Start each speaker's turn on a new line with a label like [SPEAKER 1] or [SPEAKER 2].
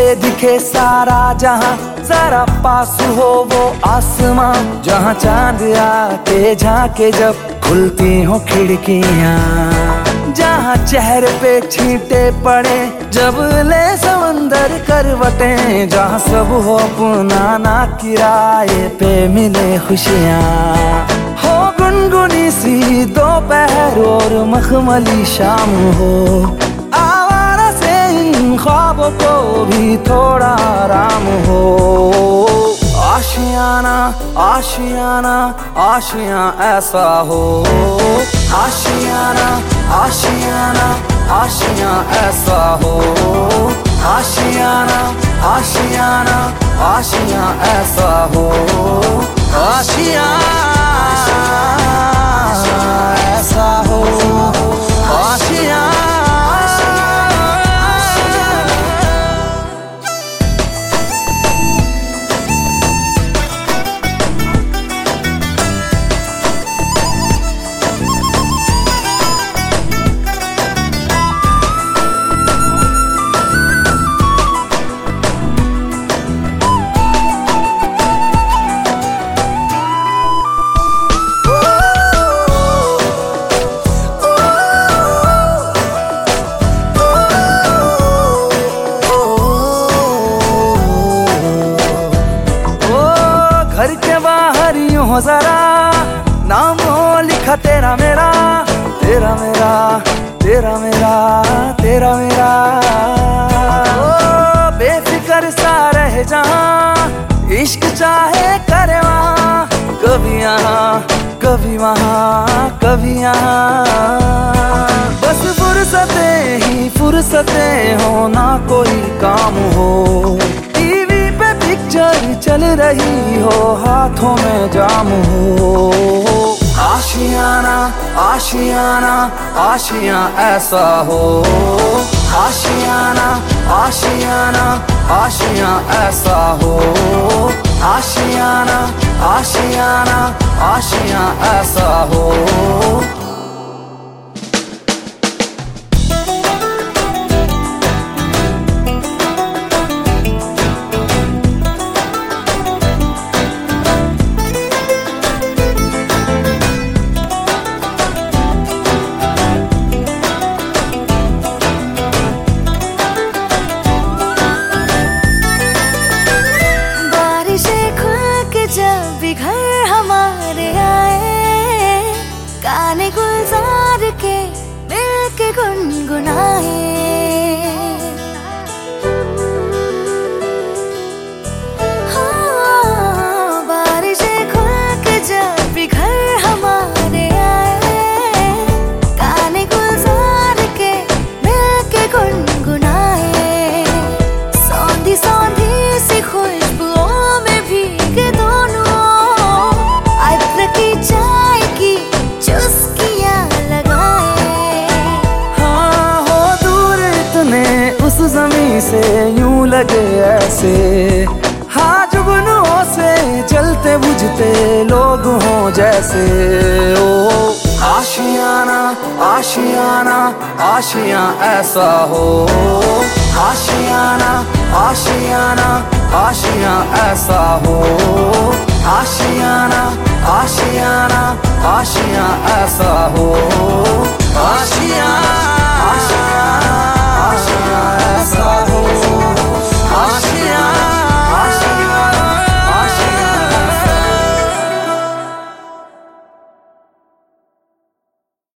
[SPEAKER 1] दिखे सारा जहां, जरा पास हो वो आसमां जहां चांद आके झांके जब खुलती हो खिड़कियां, जहां चेहरे पे छींटे पड़े जब ले समंदर करवटें, जहां सब हो अपना ना किराए पे मिले खुशियां। हो गुनगुनी सी दोपहर और मखमली शाम हो, आवारा से इन ख्वाबों को भी थोड़ा आराम हो। आशियाना आशियाना आशियां ऐसा हो, आशियाना आशियाना आशियां ऐसा हो, आशियाना आशियाना आशियां ऐसा हो, आशियां ऐसा हो, आशियां। घर के बाहर यूं हो जरा, नाम हो लिखा तेरा मेरा, तेरा मेरा तेरा मेरा तेरा मेरा। ओ बेफिक्र सा रहे जहां, इश्क चाहे करे वहां, कभी यहाँ कभी वहां कभी यहाँ। बस फुर्सतें ही फुर्सतें हो, ना कोई काम हो, चल रही हो हाथों में जाम हो। आशियाना आशियाना आशियां ऐसा हो, आशियाना आशियाना आशियां ऐसा हो, आशियाना आशियाना आशियां ऐसा हो।
[SPEAKER 2] जब भी घर हमारे आए, गाने गुलजार के मिल के गुनगुनाए। हाँ, बारिशें खुल के जब भी घर हमारे आए, गाने गुलजार के मिल के गुनगुनाए। सौंधी सौंधी सी खुशबुओं में भीगे
[SPEAKER 1] उस ज़मीं से यूं लगे ऐसे, हाँ जुगनुओं से चलते बुझते लोग हों जैसे। ओ आशियाना आशियाना आशियां ऐसा हो, आशियाना आशियाना आशियां ऐसा हो, आशियाना आशियाना आशियां ऐसा हो, आशियां।